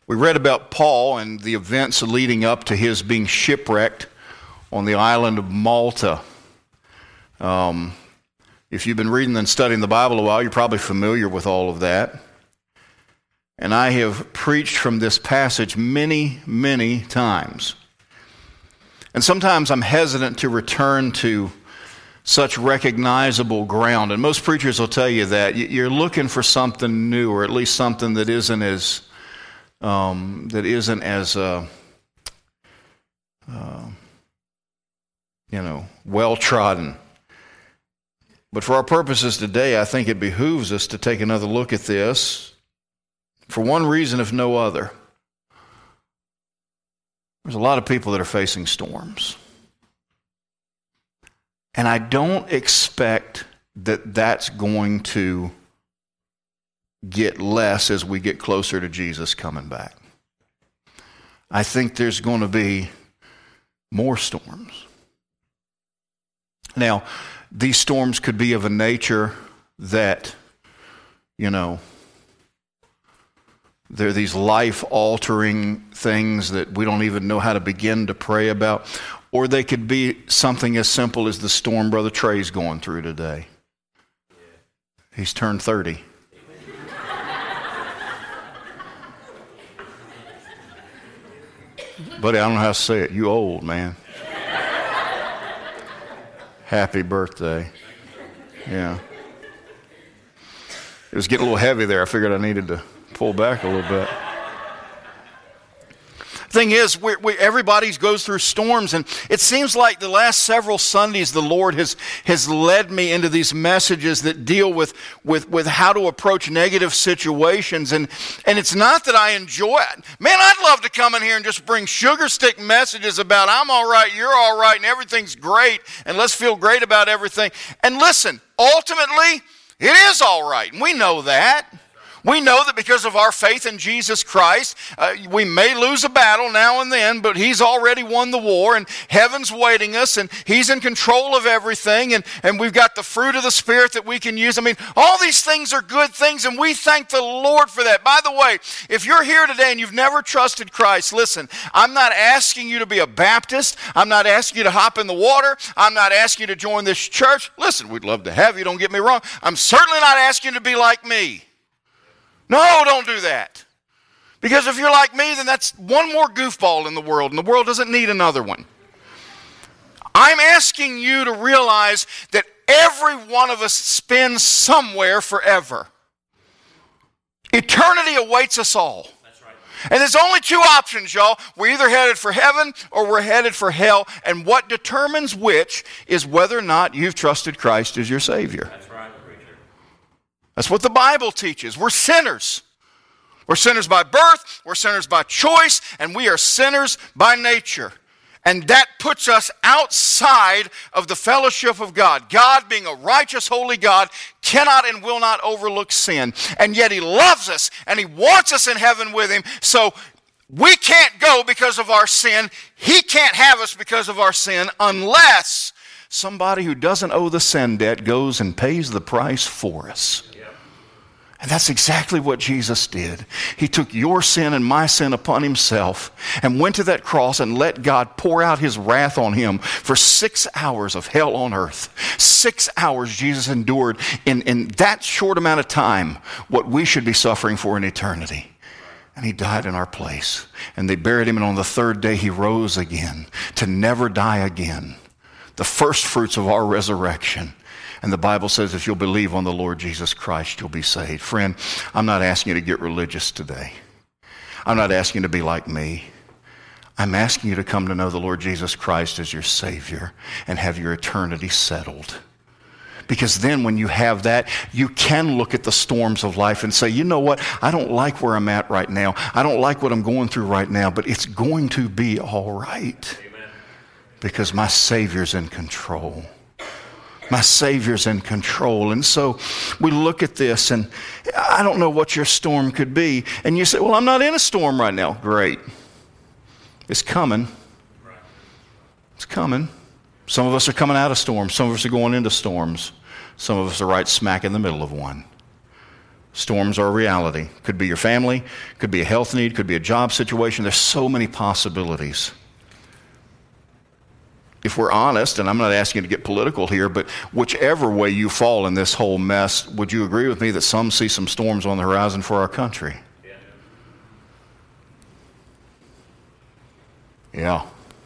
We read about Paul and the events leading up to his being shipwrecked on the island of Malta. If you've been reading and studying the Bible a while, you're probably familiar with all of that. And I have preached from this passage many, many times. And sometimes I'm hesitant to return to such recognizable ground. And most preachers will tell you that. You're looking for something new, or at least something that isn't as well-trodden. But for our purposes today, I think it behooves us to take another look at this for one reason, if no other. There's a lot of people that are facing storms. And I don't expect that that's going to get less as we get closer to Jesus coming back. I think there's going to be more storms. Now, these storms could be of a nature that, they're these life-altering things that we don't even know how to begin to pray about. Or they could be something as simple as the storm Brother Trey's going through today. He's turned 30. Buddy, I don't know how to say it. You old, man. Happy birthday. Yeah. It was getting a little heavy there. I figured I needed to pull back a little bit. Thing is, everybody goes through storms, and it seems like the last several Sundays the Lord has led me into these messages that deal with how to approach negative situations, and it's not that I enjoy it. Man, I'd love to come in here and just bring sugar stick messages about I'm all right, you're all right, and everything's great, and let's feel great about everything. And listen, ultimately, it is all right, and we know that. We know that because of our faith in Jesus Christ, we may lose a battle now and then, but He's already won the war, and heaven's waiting us, and He's in control of everything, and we've got the fruit of the Spirit that we can use. I mean, all these things are good things, and we thank the Lord for that. By the way, if you're here today and you've never trusted Christ, listen, I'm not asking you to be a Baptist. I'm not asking you to hop in the water. I'm not asking you to join this church. Listen, we'd love to have you, don't get me wrong. I'm certainly not asking you to be like me. No, don't do that. Because if you're like me, then that's one more goofball in the world, and the world doesn't need another one. I'm asking you to realize that every one of us spends somewhere forever. Eternity awaits us all. That's right. And there's only two options, y'all. We're either headed for heaven or we're headed for hell, and what determines which is whether or not you've trusted Christ as your Savior. That's right. That's what the Bible teaches. We're sinners. We're sinners by birth, we're sinners by choice, and we are sinners by nature. And that puts us outside of the fellowship of God. God, being a righteous, holy God, cannot and will not overlook sin. And yet He loves us, and He wants us in heaven with Him. So we can't go because of our sin. He can't have us because of our sin unless somebody who doesn't owe the sin debt goes and pays the price for us. And that's exactly what Jesus did. He took your sin and my sin upon Himself and went to that cross and let God pour out His wrath on Him for 6 hours of hell on earth. 6 hours Jesus endured in that short amount of time what we should be suffering for in eternity. And He died in our place. And they buried Him, and on the third day He rose again to never die again. The first fruits of our resurrection. And the Bible says if you'll believe on the Lord Jesus Christ, you'll be saved. Friend, I'm not asking you to get religious today. I'm not asking you to be like me. I'm asking you to come to know the Lord Jesus Christ as your Savior and have your eternity settled. Because then when you have that, you can look at the storms of life and say, you know what, I don't like where I'm at right now. I don't like what I'm going through right now, but it's going to be all right. Amen. Because my Savior's in control. My Savior's in control. And so we look at this, and I don't know what your storm could be. And you say, well, I'm not in a storm right now. Great. It's coming. It's coming. Some of us are coming out of storms. Some of us are going into storms. Some of us are right smack in the middle of one. Storms are a reality. Could be your family, could be a health need, could be a job situation. There's so many possibilities. If we're honest, and I'm not asking you to get political here, but whichever way you fall in this whole mess, would you agree with me that some see some storms on the horizon for our country? Yeah.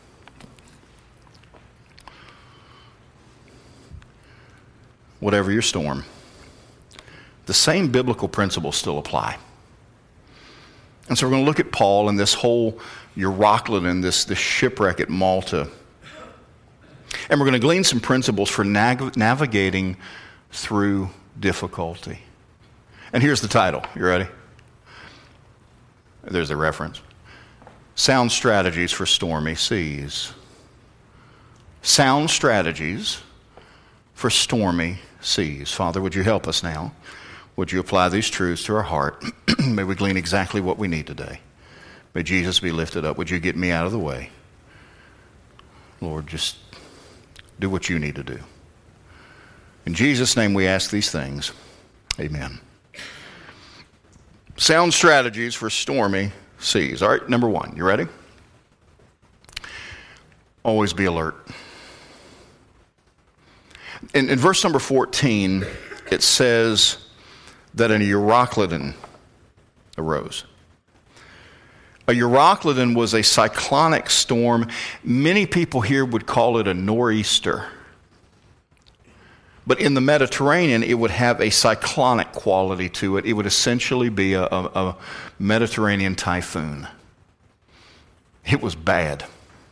Whatever your storm, the same biblical principles still apply. And so we're going to look at Paul and this whole Euroclydon, this shipwreck at Malta. And we're going to glean some principles for navigating through difficulty. And here's the title. You ready? There's the reference. Sound strategies for stormy seas. Sound strategies for stormy seas. Father, would you help us now? Would you apply these truths to our heart? May we glean exactly what we need today. May Jesus be lifted up. Would you get me out of the way? Lord, just do what you need to do. In Jesus' name we ask these things. Amen. Sound strategies for stormy seas. All right, number one. You ready? Always be alert. In verse number 14, it says that an Euroclydon arose. A Euroclydon was a cyclonic storm. Many people here would call it a nor'easter. But in the Mediterranean, it would have a cyclonic quality to it. It would essentially be a Mediterranean typhoon. It was bad.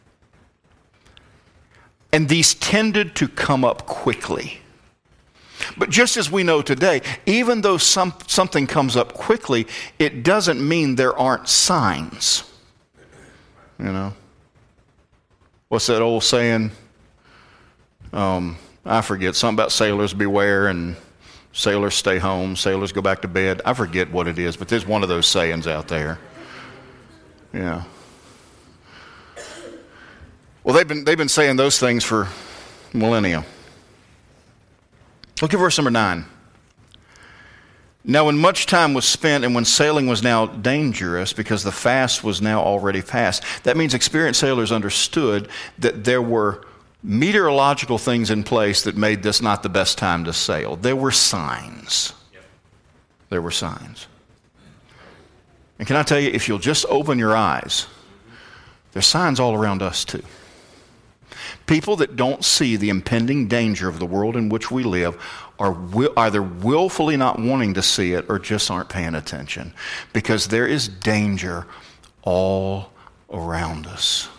And these tended to come up quickly. But just as we know today, even though something comes up quickly, it doesn't mean there aren't signs. You know? What's that old saying? I forget. Something about sailors beware and sailors stay home, sailors go back to bed. I forget what it is, but there's one of those sayings out there. Yeah. Well, they've been saying those things for millennia. Look at verse number 9. Now when much time was spent and when sailing was now dangerous because the fast was now already past. That means experienced sailors understood that there were meteorological things in place that made this not the best time to sail. There were signs. There were signs. And can I tell you, if you'll just open your eyes, there's signs all around us too. People that don't see the impending danger of the world in which we live are either willfully not wanting to see it or just aren't paying attention, because there is danger all around us.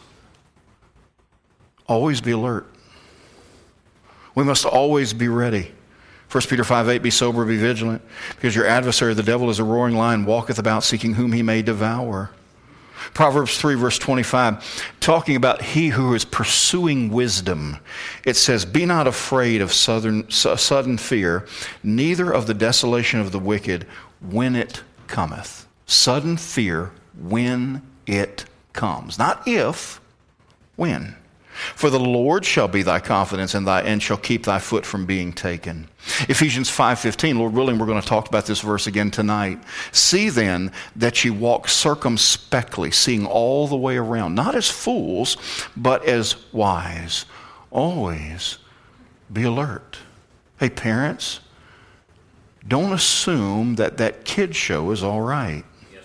Always be alert. We must always be ready. 1 Peter 5:8, be sober, be vigilant, because your adversary, the devil, is a roaring lion, walketh about seeking whom he may devour. Proverbs 3, verse 25, talking about he who is pursuing wisdom. It says, be not afraid of sudden fear, neither of the desolation of the wicked when it cometh. Sudden fear when it comes. Not if, when. For the Lord shall be thy confidence, and shall keep thy foot from being taken. Ephesians 5:15, Lord willing, we're going to talk about this verse again tonight. See then that ye walk circumspectly, seeing all the way around, not as fools, but as wise. Always be alert. Hey, parents, don't assume that kid show is all right. Yes,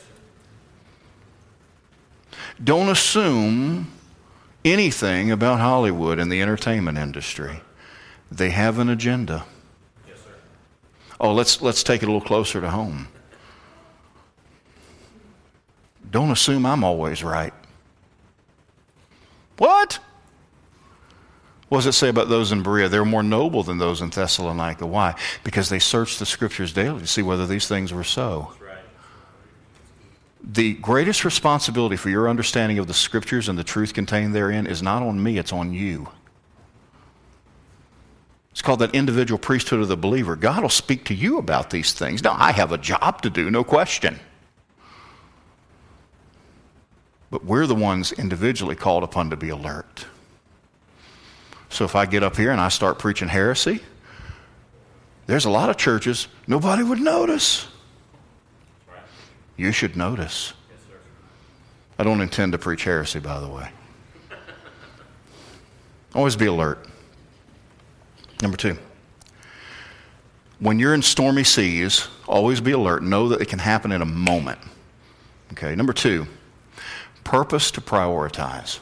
sir. Don't assume anything about Hollywood and the entertainment industry. They have an agenda. Yes, sir. Oh, let's take it a little closer to home. Don't assume I'm always right. What? What does it say about those in Berea? They're more noble than those in Thessalonica. Why? Because they searched the scriptures daily to see whether these things were so. The greatest responsibility for your understanding of the scriptures and the truth contained therein is not on me, it's on you. It's called that individual priesthood of the believer. God will speak to you about these things. Now, I have a job to do, no question. But we're the ones individually called upon to be alert. So if I get up here and I start preaching heresy, there's a lot of churches, nobody would notice. you should notice. Yes, sir. I don't intend to preach heresy, by the way. Always be alert. Number 2, when you're in stormy seas, always be alert. Know that it can happen in a moment. Okay, number 2, purpose to prioritize.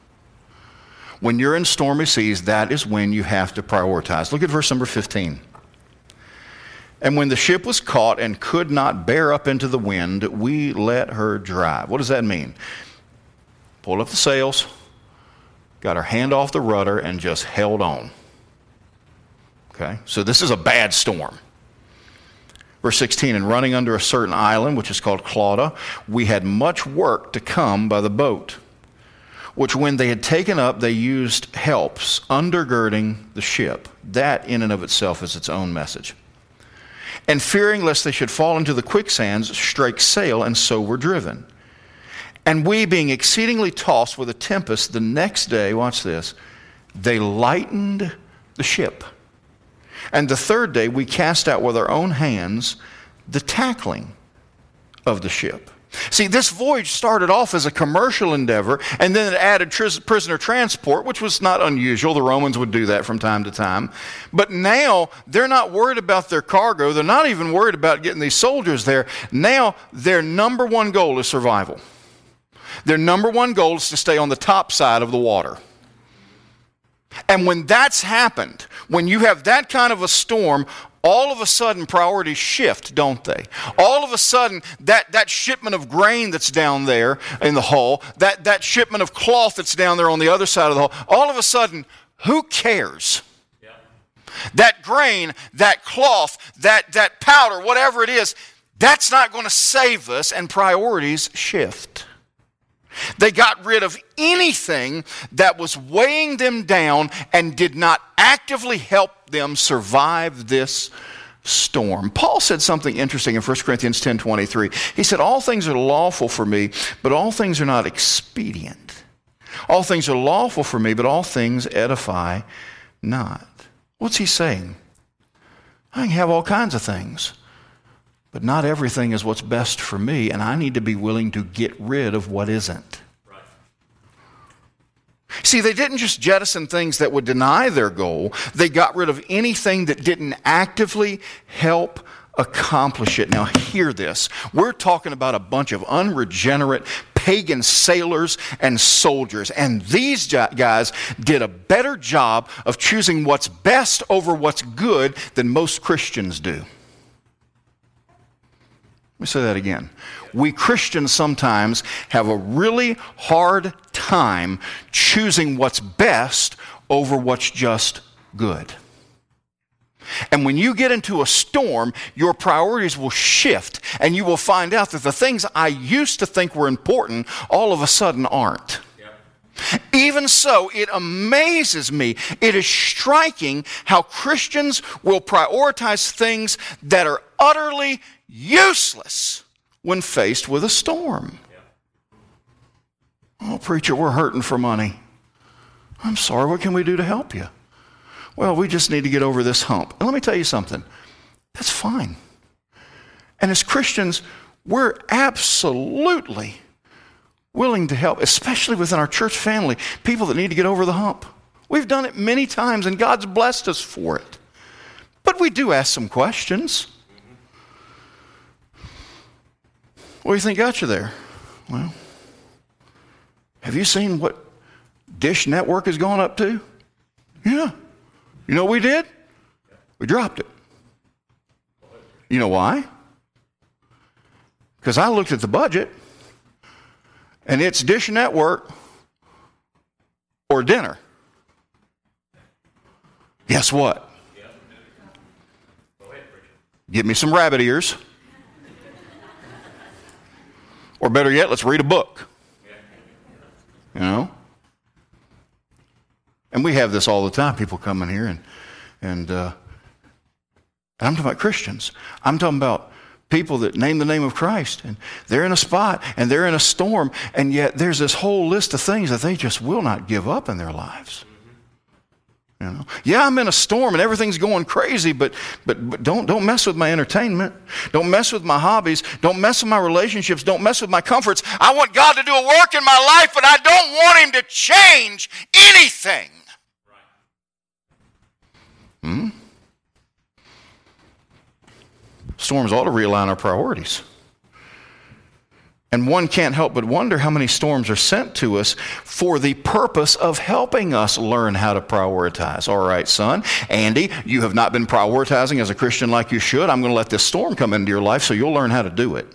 When you're in stormy seas, that is when you have to prioritize. Look at verse number 15. And when the ship was caught and could not bear up into the wind, we let her drive. What does that mean? Pulled up the sails, got her hand off the rudder, and just held on. Okay, so this is a bad storm. Verse 16, and running under a certain island, which is called Clauda, we had much work to come by the boat, which when they had taken up, they used helps undergirding the ship. That in and of itself is its own message. And fearing lest they should fall into the quicksands, strake sail, and so were driven. And we, being exceedingly tossed with a tempest, the next day, watch this, they lightened the ship. And the third day we cast out with our own hands the tackling of the ship. See, this voyage started off as a commercial endeavor, and then it added prisoner transport, which was not unusual. The Romans would do that from time to time. But now they're not worried about their cargo. They're not even worried about getting these soldiers there. Now their number one goal is survival. Their number one goal is to stay on the top side of the water. And when that's happened, when you have that kind of a storm, all of a sudden priorities shift, don't they? All of a sudden, that shipment of grain that's down there in the hull, that shipment of cloth that's down there on the other side of the hull, all of a sudden, who cares? Yeah. That grain, that cloth, that powder, whatever it is, that's not going to save us, and priorities shift. They got rid of anything that was weighing them down and did not actively help them survive this storm. Paul said something interesting in 1 Corinthians 10:23. He said, all things are lawful for me, but all things are not expedient. All things are lawful for me, but all things edify not. What's he saying? I can have all kinds of things, but not everything is what's best for me, and I need to be willing to get rid of what isn't. Right. See, they didn't just jettison things that would deny their goal. They got rid of anything that didn't actively help accomplish it. Now, hear this. We're talking about a bunch of unregenerate pagan sailors and soldiers, and these guys did a better job of choosing what's best over what's good than most Christians do. Let me say that again. We Christians sometimes have a really hard time choosing what's best over what's just good. And when you get into a storm, your priorities will shift, and you will find out that the things I used to think were important all of a sudden aren't. Even so, it amazes me. It is striking how Christians will prioritize things that are utterly useless when faced with a storm. Oh, preacher, we're hurting for money. I'm sorry, what can we do to help you? Well, we just need to get over this hump. And let me tell you something. That's fine. And as Christians, we're absolutely willing to help, especially within our church family, people that need to get over the hump. We've done it many times, and God's blessed us for it. But we do ask some questions. What do you think got you there? Well, have you seen what Dish Network has gone up to? Yeah. You know what we did? We dropped it. You know why? Because I looked at the budget, and it's Dish Network or dinner. Guess what? Get me some rabbit ears. Or better yet, let's read a book. You know? And we have this all the time. People come in here and I'm talking about Christians. I'm talking about people that name the name of Christ, and they're in a spot and they're in a storm, and yet there's this whole list of things that they just will not give up in their lives. You know? Yeah, I'm in a storm and everything's going crazy, but don't mess with my entertainment. Don't mess with my hobbies. Don't mess with my relationships. Don't mess with my comforts. I want God to do a work in my life, but I don't want Him to change anything. Storms ought to realign our priorities. And one can't help but wonder how many storms are sent to us for the purpose of helping us learn how to prioritize. All right, son, Andy, you have not been prioritizing as a Christian like you should. I'm going to let this storm come into your life so you'll learn how to do it.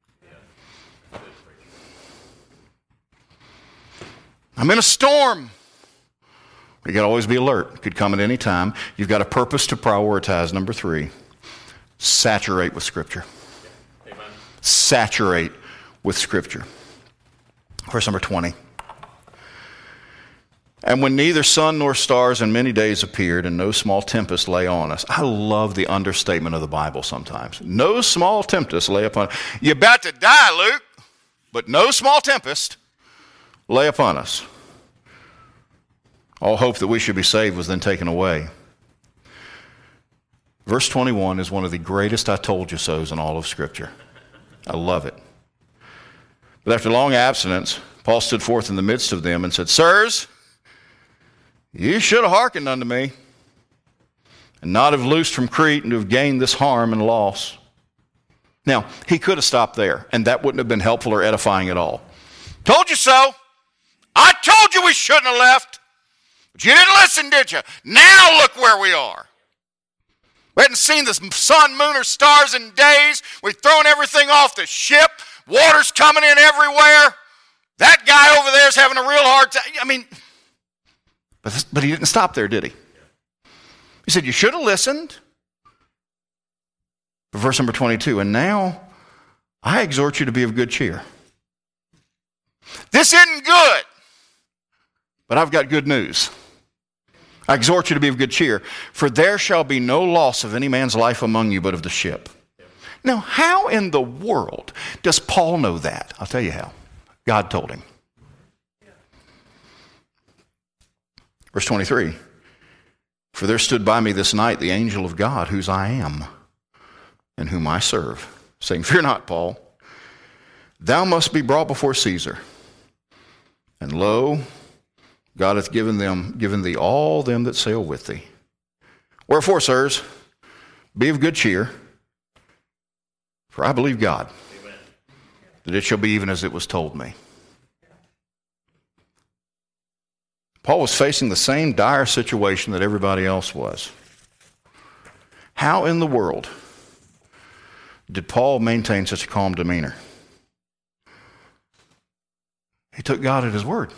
I'm in a storm. You got to always be alert. It could come at any time. You've got a purpose to prioritize. Number 3, saturate with Scripture. Amen. Saturate with Scripture. Verse number 20. And when neither sun nor stars in many days appeared, and no small tempest lay on us. I love the understatement of the Bible sometimes. No small tempest lay upon us. You're about to die, Luke, but no small tempest lay upon us. All hope that we should be saved was then taken away. Verse 21 is one of the greatest I told you so's in all of Scripture. I love it. But after long abstinence, Paul stood forth in the midst of them and said, Sirs, you should have hearkened unto me, and not have loosed from Crete, and to have gained this harm and loss. Now, he could have stopped there, and that wouldn't have been helpful or edifying at all. Told you so. I told you we shouldn't have left. But you didn't listen, did you? Now look where we are. We hadn't seen the sun, moon, or stars in days. We've thrown everything off the ship. Water's coming in everywhere. That guy over there is having a real hard time. I mean, but he didn't stop there, did he? He said, you should have listened. Verse number 22, and now I exhort you to be of good cheer. This isn't good, but I've got good news. I exhort you to be of good cheer, for there shall be no loss of any man's life among you, but of the ship. Now, how in the world does Paul know that? I'll tell you how. God told him. Verse 23, for there stood by me this night the angel of God, whose I am, and whom I serve, saying, fear not, Paul, thou must be brought before Caesar. And lo, God hath given thee all them that sail with thee. Wherefore, sirs, be of good cheer, for I believe God, amen, that it shall be even as it was told me. Paul was facing the same dire situation that everybody else was. How in the world did Paul maintain such a calm demeanor? He took God at His word.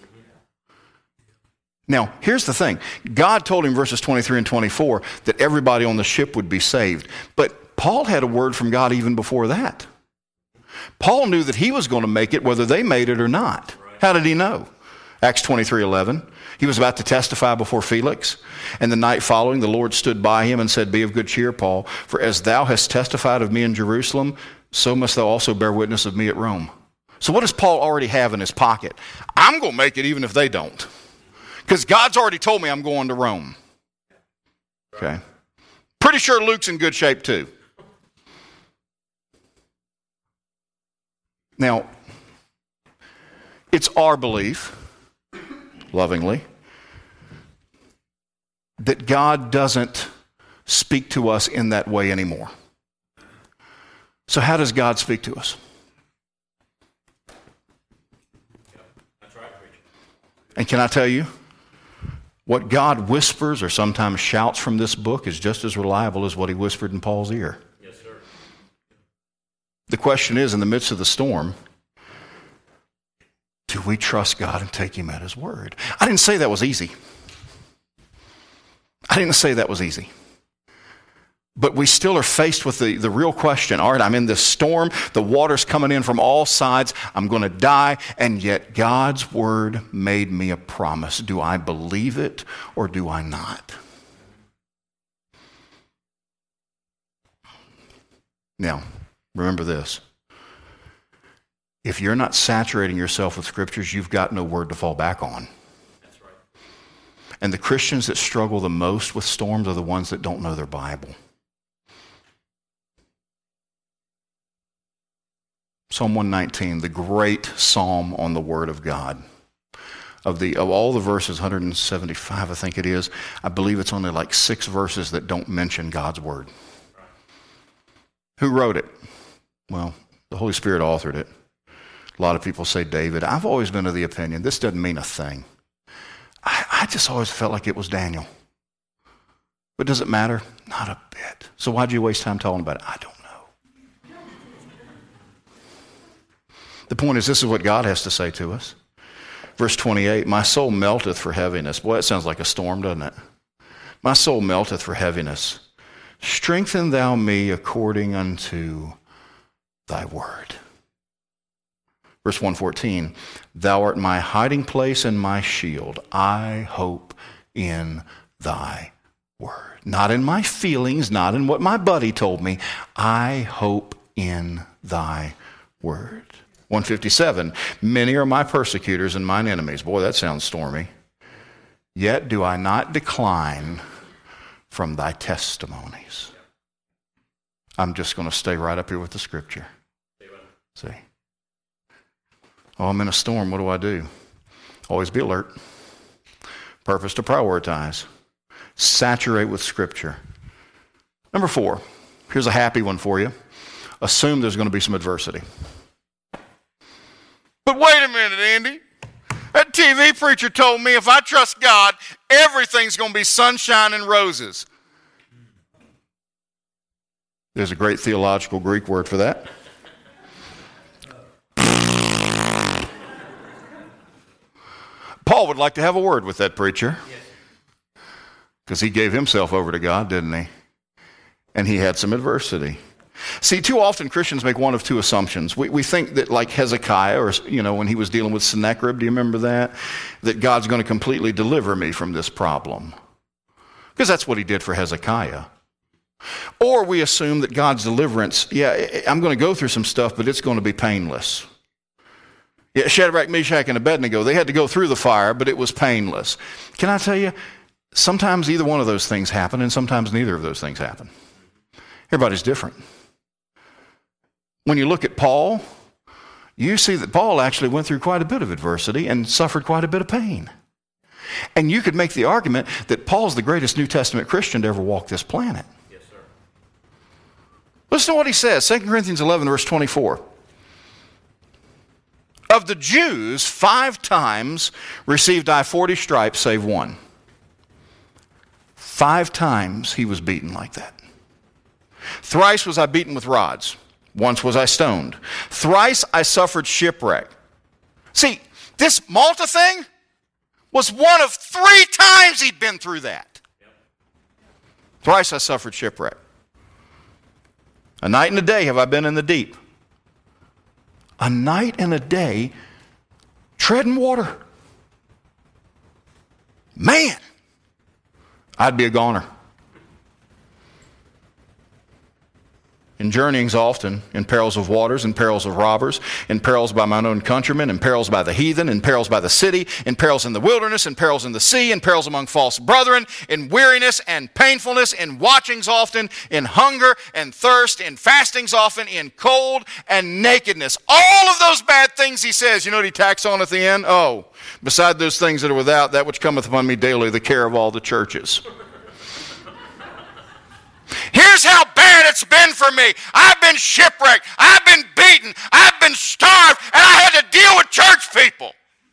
Now, here's the thing. God told him, verses 23 and 24, that everybody on the ship would be saved. But Paul had a word from God even before that. Paul knew that he was going to make it whether they made it or not. How did he know? Acts 23:11. He was about to testify before Felix, and the night following the Lord stood by him and said, be of good cheer, Paul, for as thou hast testified of me in Jerusalem, so must thou also bear witness of me at Rome. So what does Paul already have in his pocket? I'm going to make it even if they don't. Because God's already told me I'm going to Rome. Okay. Pretty sure Luke's in good shape too. Now, it's our belief, lovingly, that God doesn't speak to us in that way anymore. So how does God speak to us? That's right, preacher. And can I tell you, what God whispers or sometimes shouts from this book is just as reliable as what he whispered in Paul's ear. Yes, sir. The question is, in the midst of the storm, do we trust God and take him at his word? I didn't say that was easy. But we still are faced with the real question. All right, I'm in this storm. The water's coming in from all sides. I'm going to die. And yet God's word made me a promise. Do I believe it or do I not? Now, remember this. If you're not saturating yourself with scriptures, you've got no word to fall back on. That's right. And the Christians that struggle the most with storms are the ones that don't know their Bible. Psalm 119, the great psalm on the Word of God. Of all the verses, 175 I think it is, I believe it's only like 6 verses that don't mention God's Word. Who wrote it? Well, the Holy Spirit authored it. A lot of people say David. I've always been of the opinion this doesn't mean a thing. I just always felt like it was Daniel. But does it matter? Not a bit. So why'd you waste time talking about it? I don't know. The point is, this is what God has to say to us. Verse 28, my soul melteth for heaviness. Boy, that sounds like a storm, doesn't it? My soul melteth for heaviness. Strengthen thou me according unto thy word. Verse 114, thou art my hiding place and my shield. I hope in thy word. Not in my feelings, not in what my buddy told me. I hope in thy word. 157, many are my persecutors and mine enemies. Boy, that sounds stormy. Yet do I not decline from thy testimonies. I'm just going to stay right up here with the scripture. See? Oh, I'm in a storm. What do? Always be alert. Purpose to prioritize. Saturate with scripture. Number 4, here's a happy one for you. Assume there's going to be some adversity. But wait a minute, Andy. That TV preacher told me if I trust God, everything's going to be sunshine and roses. There's a great theological Greek word for that. Paul would like to have a word with that preacher. Because he gave himself over to God, didn't he? And he had some adversity. See, too often Christians make one of 2 assumptions. We think that like Hezekiah, or when he was dealing with Sennacherib, do you remember that? That God's going to completely deliver me from this problem. Because that's what he did for Hezekiah. Or we assume that God's deliverance, I'm going to go through some stuff, but it's going to be painless. Yeah, Shadrach, Meshach, and Abednego, they had to go through the fire, but it was painless. Can I tell you, sometimes either one of those things happen, and sometimes neither of those things happen. Everybody's different. When you look at Paul, you see that Paul actually went through quite a bit of adversity and suffered quite a bit of pain. And you could make the argument that Paul's the greatest New Testament Christian to ever walk this planet. Yes, sir. Listen to what he says, 2 Corinthians 11, verse 24. Of the Jews, 5 times received I 40 stripes, save one. 5 times he was beaten like that. Thrice was I beaten with rods. Once was I stoned. Thrice I suffered shipwreck. See, this Malta thing was one of 3 times he'd been through that. Thrice I suffered shipwreck. A night and a day have I been in the deep. A night and a day treading water. Man, I'd be a goner. In journeyings often, in perils of waters, in perils of robbers, in perils by mine own countrymen, in perils by the heathen, in perils by the city, in perils in the wilderness, in perils in the sea, in perils among false brethren, in weariness and painfulness, in watchings often, in hunger and thirst, in fastings often, in cold and nakedness. All of those bad things, he says, you know what he tacks on at the end? Oh, beside those things that are without, that which cometh upon me daily, the care of all the churches. Here's how bad it's been for me. I've been shipwrecked. I've been beaten. I've been starved. And I had to deal with church people.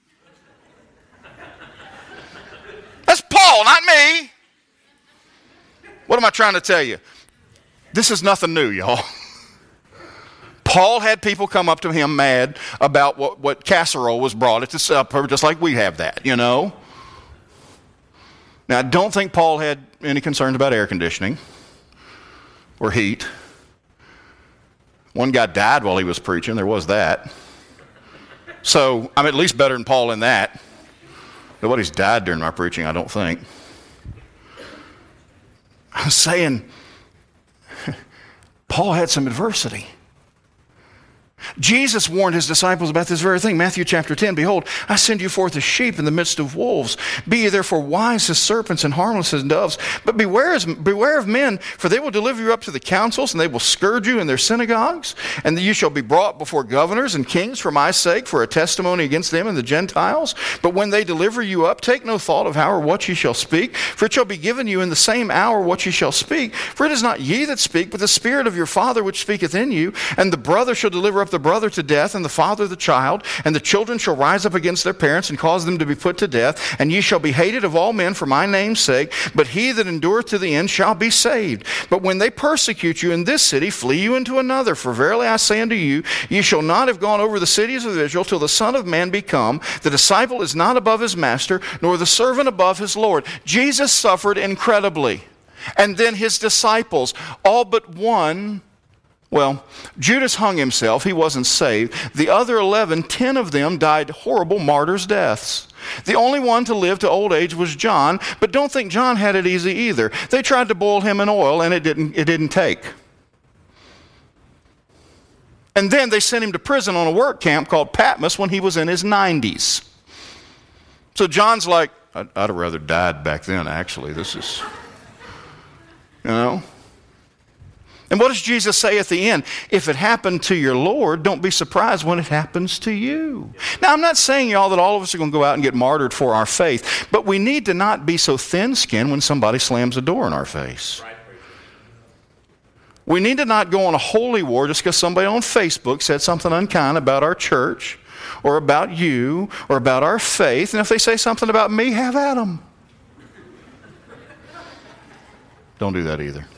That's Paul, not me. What am I trying to tell you? This is nothing new, y'all. Paul had people come up to him mad about what casserole was brought at the supper, just like we have that, you know. Now, I don't think Paul had any concerns about air conditioning or heat. One guy died while he was preaching. There was that. So I'm at least better than Paul in that. Nobody's died during my preaching, I don't think. I'm saying Paul had some adversity. Jesus warned his disciples about this very thing. Matthew chapter 10, behold, I send you forth as sheep in the midst of wolves. Be ye therefore wise as serpents and harmless as doves. But beware of men, for they will deliver you up to the councils, and they will scourge you in their synagogues. And you shall be brought before governors and kings for my sake, for a testimony against them and the Gentiles. But when they deliver you up, take no thought of how or what ye shall speak, for it shall be given you in the same hour what ye shall speak. For it is not ye that speak, but the Spirit of your Father which speaketh in you. And the brother shall deliver up the brother to death, and the father the child, and the children shall rise up against their parents and cause them to be put to death, and ye shall be hated of all men for my name's sake, but he that endureth to the end shall be saved. But when they persecute you in this city, flee you into another, for verily I say unto you, ye shall not have gone over the cities of Israel till the Son of Man be come. The disciple is not above his master, nor the servant above his Lord. Jesus suffered incredibly, and then his disciples, all but one. Well, Judas hung himself. He wasn't saved. The other 11, 10 of them died horrible martyrs' deaths. The only one to live to old age was John, but don't think John had it easy either. They tried to boil him in oil, and it didn't take. And then they sent him to prison on a work camp called Patmos when he was in his 90s. So John's like, I'd have rather died back then, actually. This is, you know. And what does Jesus say at the end? If it happened to your Lord, don't be surprised when it happens to you. Now, I'm not saying, y'all, that all of us are going to go out and get martyred for our faith, but we need to not be so thin-skinned when somebody slams a door in our face. We need to not go on a holy war just because somebody on Facebook said something unkind about our church or about you or about our faith. And if they say something about me, have at them. Don't do that either.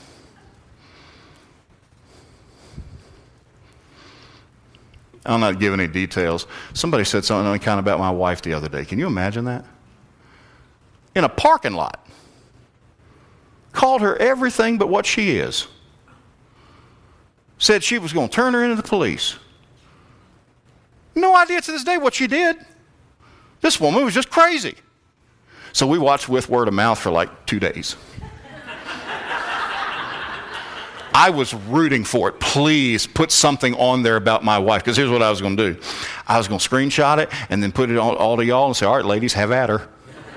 I'm not giving any details. Somebody said something unkind about my wife the other day. Can you imagine that? In a parking lot. Called her everything but what she is. Said she was going to turn her into the police. No idea to this day what she did. This woman was just crazy. So we watched with word of mouth for like 2 days. I was rooting for it. Please put something on there about my wife. Because here's what I was going to do. I was going to screenshot it and then put it all to y'all and say, all right, ladies, have at her.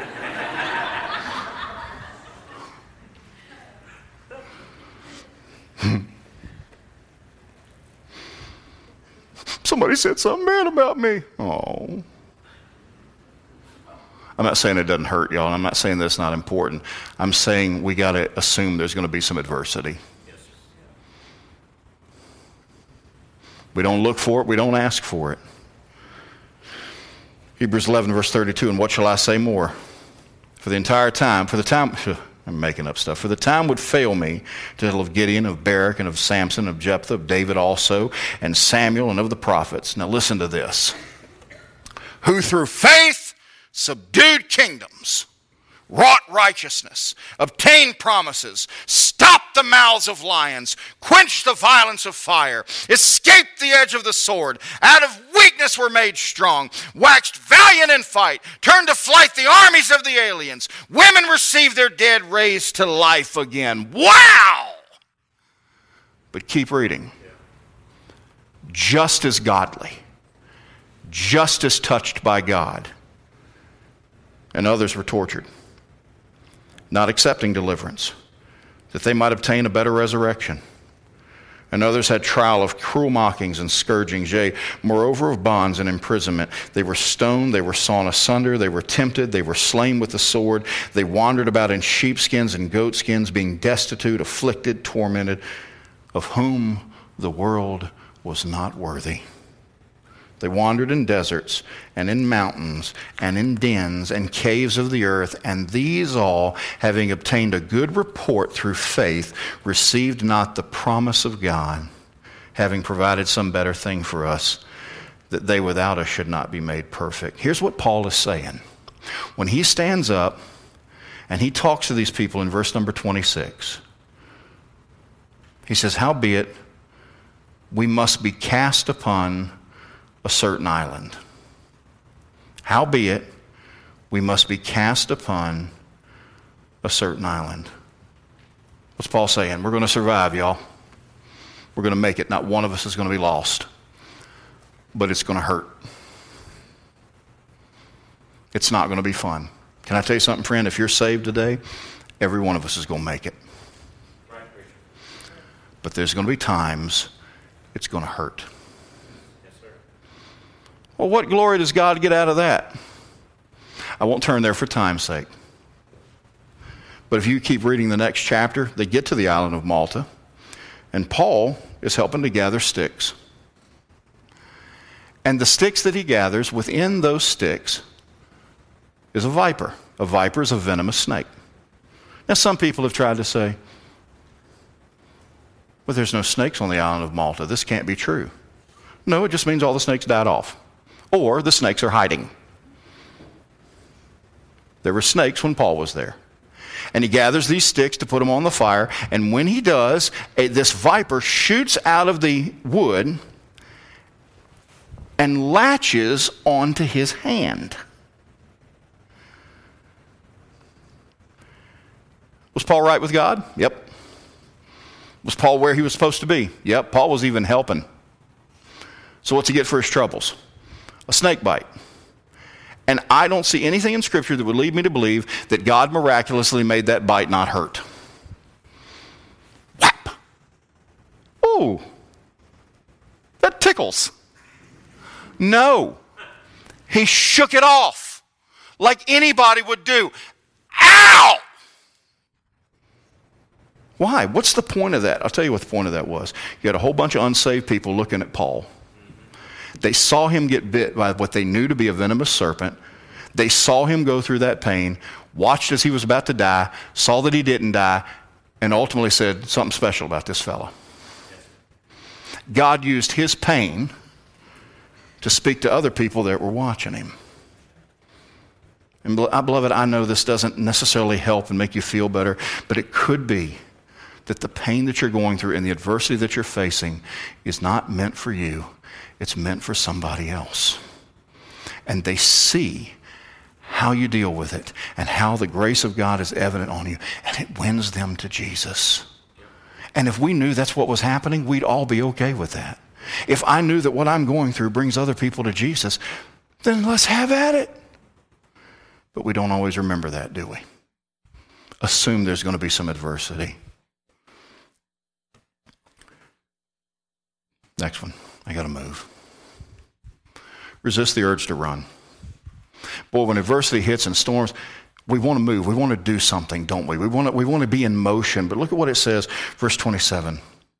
Somebody said something bad about me. Oh. I'm not saying it doesn't hurt, y'all. I'm not saying that's not important. I'm saying we got to assume there's going to be some adversity. We don't look for it. We don't ask for it. Hebrews 11, verse 32, and what shall I say more? For the time, I'm making up stuff. For the time would fail me to tell of Gideon, of Barak, and of Samson, of Jephthah, of David also, and Samuel, and of the prophets. Now listen to this. Who through faith subdued kingdoms, wrought righteousness, obtained promises, stopped the mouths of lions, quenched the violence of fire, escaped the edge of the sword, out of weakness were made strong, waxed valiant in fight, turned to flight the armies of the aliens. Women received their dead raised to life again. Wow! But keep reading. Just as godly, just as touched by God, and others were tortured, not accepting deliverance, that they might obtain a better resurrection. And others had trial of cruel mockings and scourgings, yea, moreover of bonds and imprisonment. They were stoned, they were sawn asunder, they were tempted, they were slain with the sword. They wandered about in sheepskins and goatskins, being destitute, afflicted, tormented, of whom the world was not worthy. They wandered in deserts and in mountains and in dens and caves of the earth, and these all, having obtained a good report through faith, received not the promise of God, having provided some better thing for us, that they without us should not be made perfect. Here's what Paul is saying. When he stands up and he talks to these people in verse number 26, he says, howbeit we must be cast upon a certain island. Howbeit, we must be cast upon a certain island. What's Paul saying? We're going to survive, y'all. We're going to make it. Not one of us is going to be lost. but it's going to hurt. It's not going to be fun. Can I tell you something, friend? If you're saved today, every one of us is going to make it. But there's going to be times it's going to hurt. Yes, sir. Well, what glory does God get out of that? I won't turn there for time's sake. But if you keep reading the next chapter, they get to the island of Malta, and Paul is helping to gather sticks. And the sticks that he gathers, within those sticks is a viper. A viper is a venomous snake. Now, some people have tried to say, well, there's no snakes on the island of Malta. This can't be true. No, it just means all the snakes died off. Or the snakes are hiding. There were snakes when Paul was there. And he gathers these sticks to put them on the fire. And when he does, this viper shoots out of the wood and latches onto his hand. Was Paul right with God? Yep. Was Paul where he was supposed to be? Yep. Paul was even helping. So what's he get for his troubles? A snake bite. And I don't see anything in Scripture that would lead me to believe that God miraculously made that bite not hurt. Whap! Ooh, that tickles. No. He shook it off like anybody would do. Ow! Why? What's the point of that? I'll tell you what the point of that was. You had a whole bunch of unsaved people looking at Paul. They saw him get bit by what they knew to be a venomous serpent. They saw him go through that pain, watched as he was about to die, saw that he didn't die, and ultimately said something special about this fellow. God used his pain to speak to other people that were watching him. And beloved, I know this doesn't necessarily help and make you feel better, but it could be that the pain that you're going through and the adversity that you're facing is not meant for you. It's meant for somebody else. And they see how you deal with it and how the grace of God is evident on you, and it wins them to Jesus. And if we knew that's what was happening, we'd all be okay with that. If I knew that what I'm going through brings other people to Jesus, then let's have at it. But we don't always remember that, do we? Assume there's going to be some adversity. Next one. I got to move. Resist the urge to run. Boy, when adversity hits and storms, we want to move. We want to do something, don't we? We want to be in motion. But look at what it says, verse 27.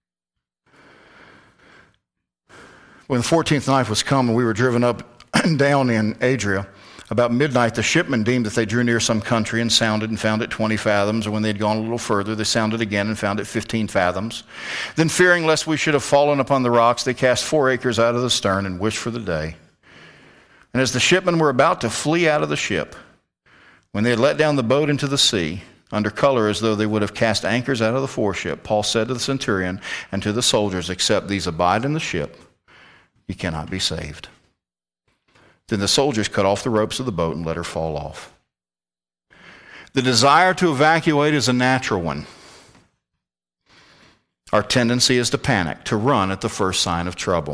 When the 14th night was come and we were driven up and down in Adria, about midnight the shipmen deemed that they drew near some country and sounded and found it 20 fathoms. Or when they had gone a little further, they sounded again and found it 15 fathoms. Then fearing lest we should have fallen upon the rocks, they cast 4 acres out of the stern and wished for the day. And as the shipmen were about to flee out of the ship, when they had let down the boat into the sea, under color as though they would have cast anchors out of the foreship, Paul said to the centurion and to the soldiers, except these abide in the ship, you cannot be saved. Then the soldiers cut off the ropes of the boat and let her fall off. The desire to evacuate is a natural one. Our tendency is to panic, to run at the first sign of trouble.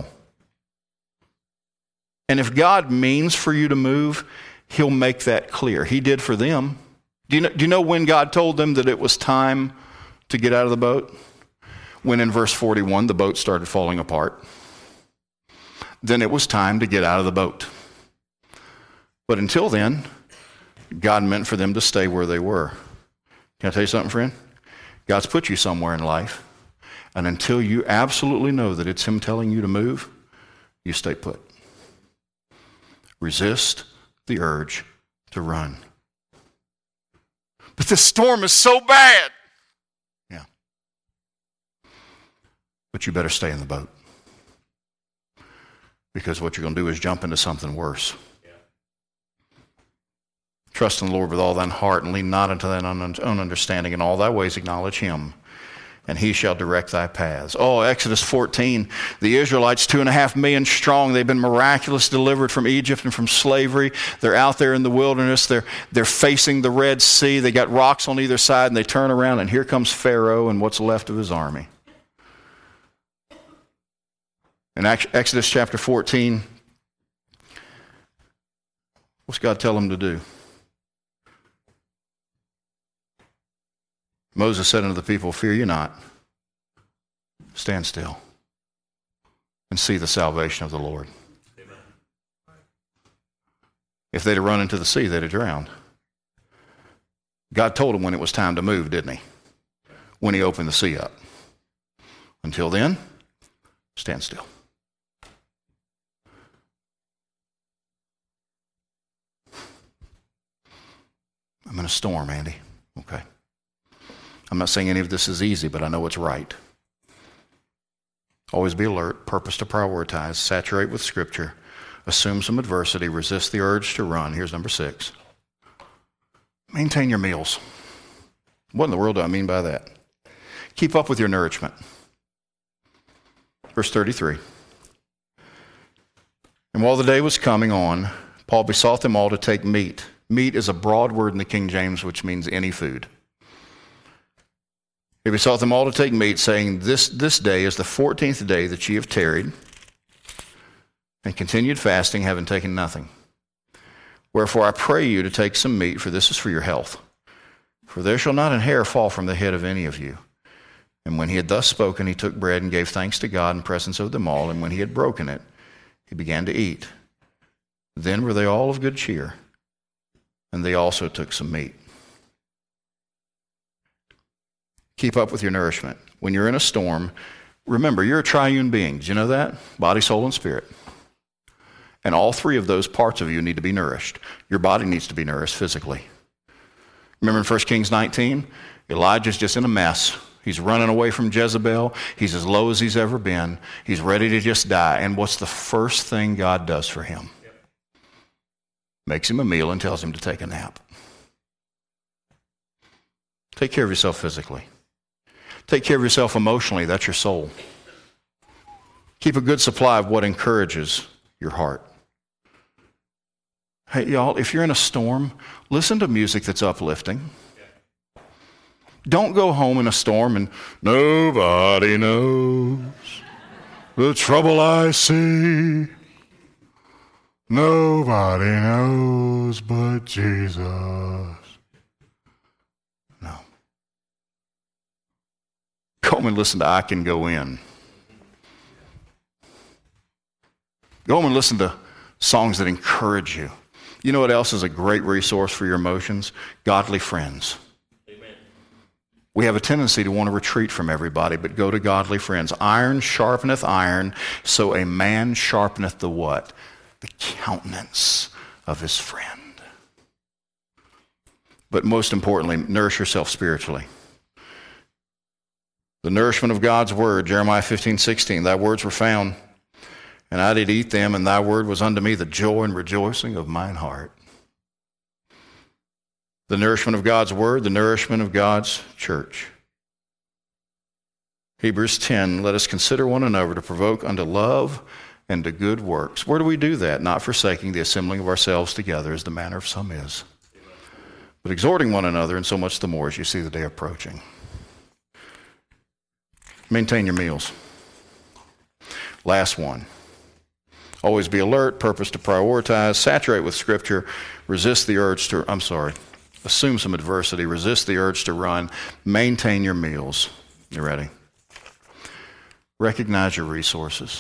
And if God means for you to move, he'll make that clear. He did for them. Do you know when God told them that it was time to get out of the boat? When in verse 41, the boat started falling apart. Then it was time to get out of the boat. But until then, God meant for them to stay where they were. Can I tell you something, friend? God's put you somewhere in life. And until you absolutely know that it's him telling you to move, you stay put. Resist the urge to run. But this storm is so bad. Yeah. But you better stay in the boat. Because what you're going to do is jump into something worse. Trust in the Lord with all thine heart, and lean not unto thine own understanding. In all thy ways acknowledge him, and he shall direct thy paths. Oh, Exodus 14, the Israelites, 2.5 million strong. They've been miraculously delivered from Egypt and from slavery. They're out there in the wilderness. They're facing the Red Sea. They got rocks on either side, and they turn around, and here comes Pharaoh and what's left of his army. In Exodus chapter 14, what's God tell him to do? Moses said unto the people, fear you not, stand still, and see the salvation of the Lord. Amen. If they'd have run into the sea, they'd have drowned. God told them when it was time to move, didn't he? When he opened the sea up. Until then, stand still. I'm in a storm, Andy. Okay. I'm not saying any of this is easy, but I know it's right. Always be alert, purpose to prioritize, saturate with Scripture, assume some adversity, resist the urge to run. Here's number 6. Maintain your meals. What in the world do I mean by that? Keep up with your nourishment. Verse 33. And while the day was coming on, Paul besought them all to take meat. Meat is a broad word in the King James, which means any food. He besought them all to take meat, saying, This day is the 14th day that ye have tarried, and continued fasting, having taken nothing. Wherefore I pray you to take some meat, for this is for your health. For there shall not an hair fall from the head of any of you. And when he had thus spoken, he took bread and gave thanks to God in presence of them all. And when he had broken it, he began to eat. Then were they all of good cheer, and they also took some meat. Keep up with your nourishment. When you're in a storm, remember, you're a triune being. Do you know that? Body, soul, and spirit. And all 3 of those parts of you need to be nourished. Your body needs to be nourished physically. Remember in 1 Kings 19? Elijah's just in a mess. He's running away from Jezebel. He's as low as he's ever been. He's ready to just die. And what's the first thing God does for him? Makes him a meal and tells him to take a nap. Take care of yourself physically. Take care of yourself emotionally. That's your soul. Keep a good supply of what encourages your heart. Hey, y'all, if you're in a storm, listen to music that's uplifting. Don't go home in a storm and nobody knows the trouble I see. Nobody knows but Jesus. No. Go home and listen to I Can Go In. Go home and listen to songs that encourage you. You know what else is a great resource for your emotions? Godly friends. Amen. We have a tendency to want to retreat from everybody, but go to godly friends. Iron sharpeneth iron, so a man sharpeneth the what? The countenance of his friend. But most importantly, nourish yourself spiritually. The nourishment of God's word, Jeremiah 15:16, thy words were found, and I did eat them, and thy word was unto me the joy and rejoicing of mine heart. The nourishment of God's word, the nourishment of God's church. Hebrews 10, let us consider one another to provoke unto love and to good works. Where do we do that? Not forsaking the assembling of ourselves together, as the manner of some is, but exhorting one another, and so much the more as you see the day approaching. Maintain your meals. Last one. Always be alert, purpose to prioritize, saturate with Scripture, assume some adversity, resist the urge to run, maintain your meals. You ready? Recognize your resources.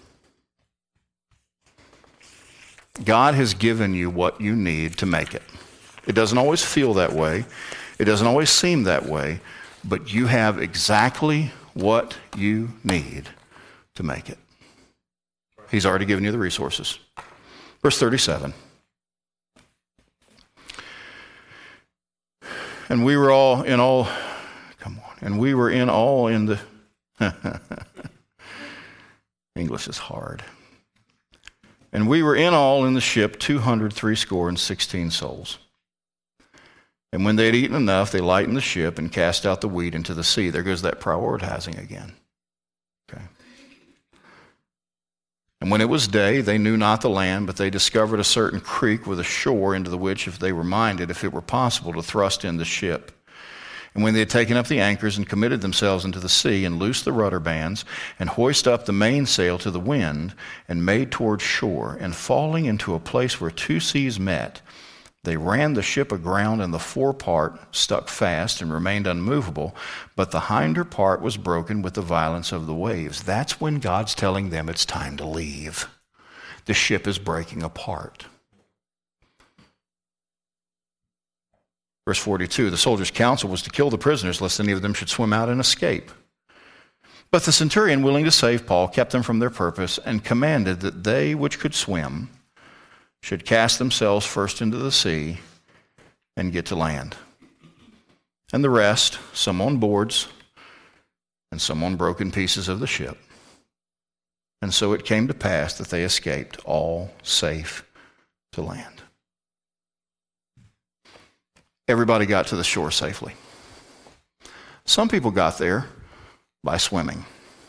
God has given you what you need to make it. It doesn't always feel that way. It doesn't always seem that way, but you have exactly what you need to make it. He's already given you the resources. Verse 37. And we were all in the English is hard. And we were in all in the ship 260 souls. And when they had eaten enough, they lightened the ship and cast out the wheat into the sea. There goes that prioritizing again. Okay. And when it was day, they knew not the land, but they discovered a certain creek with a shore, into the which, if they were minded, if it were possible, to thrust in the ship. And when they had taken up the anchors and committed themselves into the sea and loosed the rudder bands and hoisted up the mainsail to the wind and made toward shore, and falling into a place where two seas met, they ran the ship aground, and the forepart stuck fast and remained unmovable, but the hinder part was broken with the violence of the waves. That's when God's telling them it's time to leave. The ship is breaking apart. Verse 42, the soldiers' counsel was to kill the prisoners, lest any of them should swim out and escape. But the centurion, willing to save Paul, kept them from their purpose, and commanded that they which could swim should cast themselves first into the sea and get to land. And the rest, some on boards and some on broken pieces of the ship. And so it came to pass that they escaped, all safe to land. Everybody got to the shore safely. Some people got there by swimming.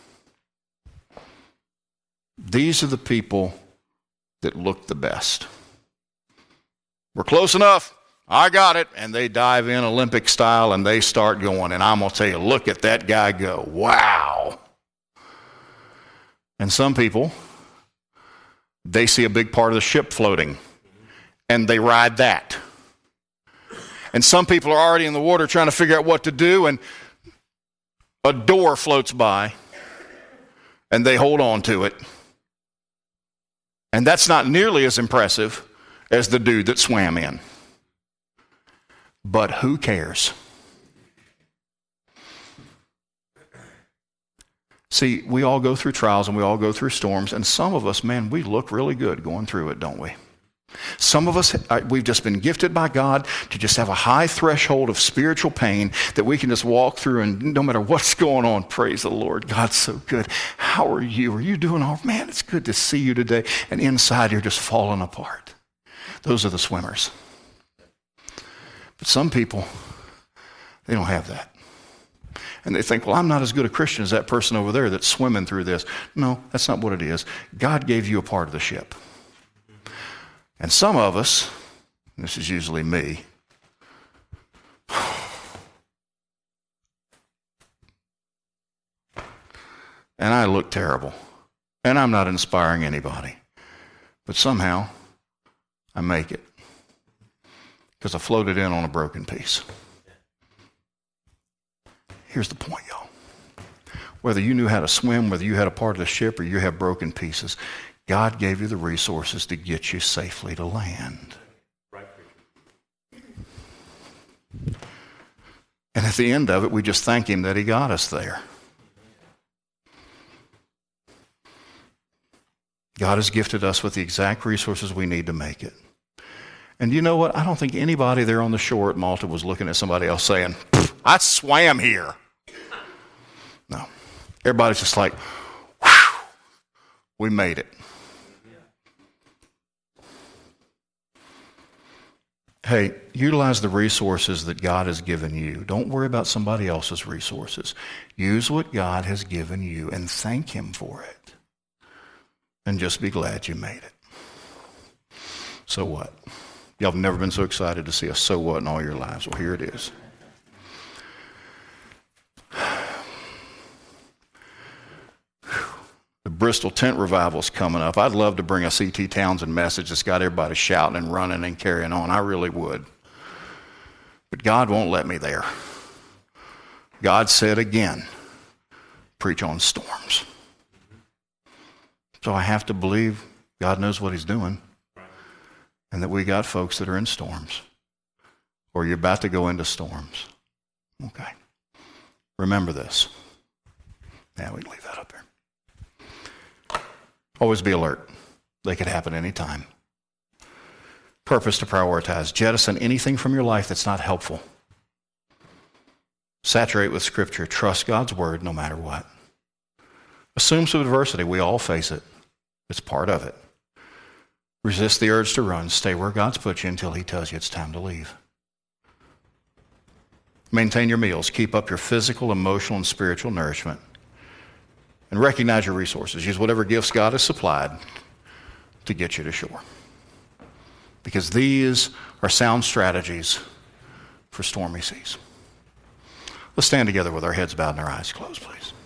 These are the people that look the best. We're close enough. I got it. And they dive in Olympic style and they start going. And I'm going to tell you, look at that guy go. Wow. And some people, they see a big part of the ship floating and they ride that. And some people are already in the water trying to figure out what to do, and a door floats by and they hold on to it. And that's not nearly as impressive as the dude that swam in. But who cares? See, we all go through trials and we all go through storms, and some of us, man, we look really good going through it, don't we? Some of us, we've just been gifted by God to just have a high threshold of spiritual pain that we can just walk through, and no matter what's going on, praise the Lord, God's so good. How are you? Are you doing all right? Man, it's good to see you today. And inside you're just falling apart. Those are the swimmers. But some people, they don't have that. And they think, well, I'm not as good a Christian as that person over there that's swimming through this. No, that's not what it is. God gave you a part of the ship. And some of us, this is usually me, and I look terrible, and I'm not inspiring anybody, but somehow I make it because I floated in on a broken piece. Here's the point, y'all. Whether you knew how to swim, whether you had a part of the ship, or you have broken pieces, God gave you the resources to get you safely to land. And at the end of it, we just thank Him that He got us there. God has gifted us with the exact resources we need to make it. And you know what? I don't think anybody there on the shore at Malta was looking at somebody else saying, I swam here. No. Everybody's just like, whew, we made it. Hey, utilize the resources that God has given you. Don't worry about somebody else's resources. Use what God has given you and thank Him for it. And just be glad you made it. So what? Y'all have never been so excited to see a so what in all your lives. Well, here it is. The Bristol tent revival is coming up. I'd love to bring a C.T. Townsend message that's got everybody shouting and running and carrying on. I really would. But God won't let me there. God said again, preach on storms. So I have to believe God knows what He's doing, and that we got folks that are in storms, or you're about to go into storms. Okay. Remember this. Now we can leave that up there. Always be alert. They could happen anytime. Purpose to prioritize. Jettison anything from your life that's not helpful. Saturate with Scripture. Trust God's Word no matter what. Assume some adversity. We all face it. It's part of it. Resist the urge to run. Stay where God's put you until He tells you it's time to leave. Maintain your meals. Keep up your physical, emotional, and spiritual nourishment. And recognize your resources. Use whatever gifts God has supplied to get you to shore. Because these are sound strategies for stormy seas. Let's stand together with our heads bowed and our eyes closed, please.